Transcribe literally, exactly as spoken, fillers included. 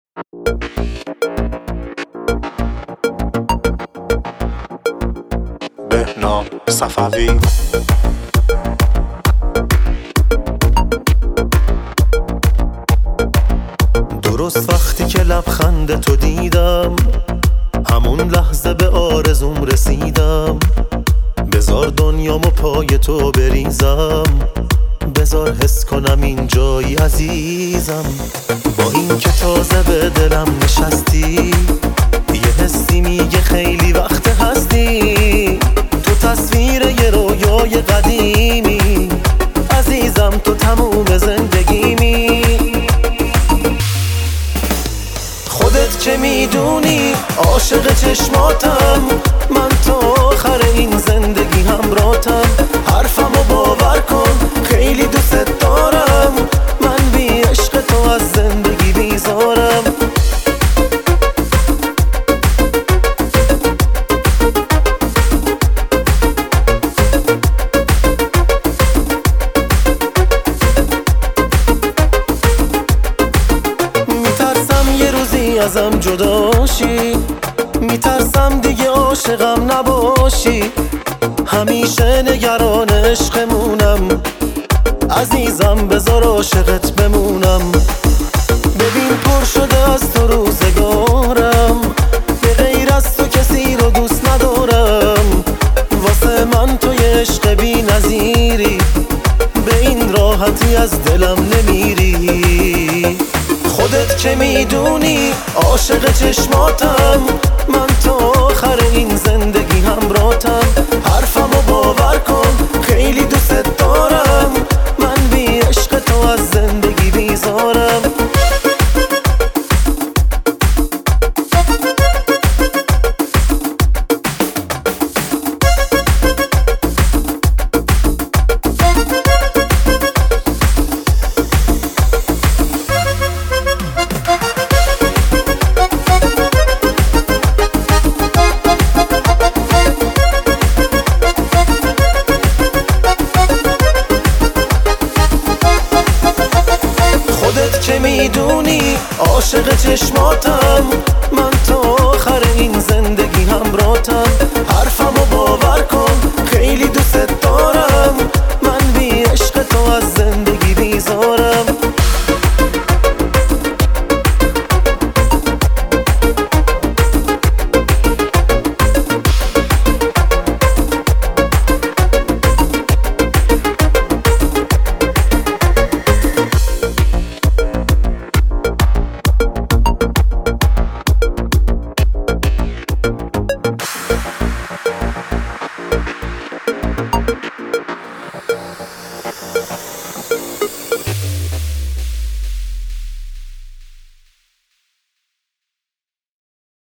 بهنام صفوی. درست وقتی که لبخند تو دیدم، همون لحظه به آرزوم رسیدم. بذار دنیامو پای تو بریزم، بذار حس کنم این جایی عزیزم. با این که تازه به دلم نشستی، یه حسی میگه خیلی وقت هستی. تو تصویر یه رویای قدیمی، عزیزم تو تموم زندگیمی. خودت چه میدونی عاشق چشماتم، من تا آخر این زندگی همراهتم. حرفمو باور کن خیلی دوست دارم، من بی عشق تو از زندگی بیزارم. میترسم یه روزی ازم جداشی، میترسم دیگه عاشقم نباشی. همیشه نگران عشقمونم، عزیزم بذار عاشقت بمونم. ببین پر شده از تو روزگارم، به غیر از تو کسی رو دوست ندارم. واسه من تو یه عشق بی نظیری، به این راحتی از دلم نمیری. خودت چه میدونی عاشق چشماتم، من تا آخر این زندگی همراهتم. حرفمو باور کن خیلی دوست دارم، من بی عشق تو از زندگی بیزارم. چه میدونی عاشق چشماتم، من تا آخر این زندگی همراهتم.